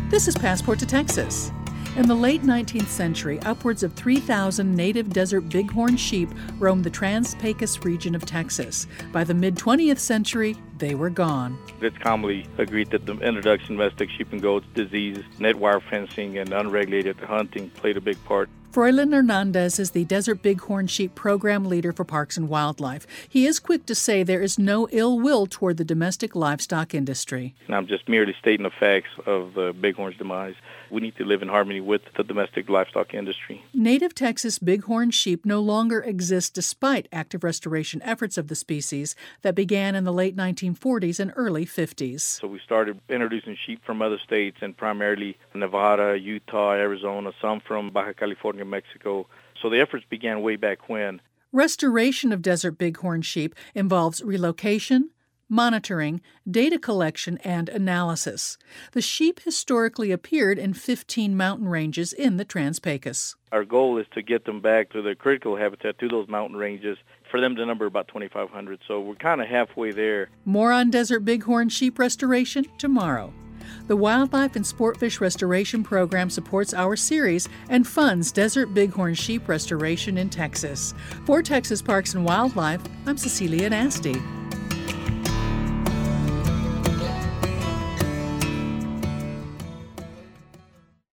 This is Passport to Texas. In the late 19th century, upwards of 3,000 native desert bighorn sheep roamed the Trans-Pecos region of Texas. By the mid-20th century, they were gone. It's commonly agreed that the introduction of domestic sheep and goats, disease, net wire fencing, and unregulated hunting played a big part. Froilan Hernandez is the Desert Bighorn Sheep Program Leader for Parks and Wildlife. He is quick to say there is no ill will toward the domestic livestock industry. And I'm just merely stating the facts of the bighorn's demise. We need to live in harmony with the domestic livestock industry. Native Texas bighorn sheep no longer exist despite active restoration efforts of the species that began in the late 1940s and early 50s. So we started introducing sheep from other states, and primarily Nevada, Utah, Arizona, some from Baja California, Mexico. So the efforts began way back when. Restoration of desert bighorn sheep involves relocation, monitoring, data collection, and analysis. The sheep historically appeared in 15 mountain ranges in the Trans-Pecos. Our goal is to get them back to their critical habitat, to those mountain ranges, for them to number about 2,500. So we're kind of halfway there. More on desert bighorn sheep restoration tomorrow. The Wildlife and Sportfish Restoration Program supports our series and funds desert bighorn sheep restoration in Texas. For Texas Parks and Wildlife, I'm Cecilia Nasty.